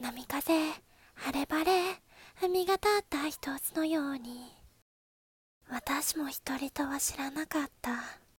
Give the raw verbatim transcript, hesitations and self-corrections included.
波風晴れ晴れ海がたった一つのように、私も一人とは知らなかった。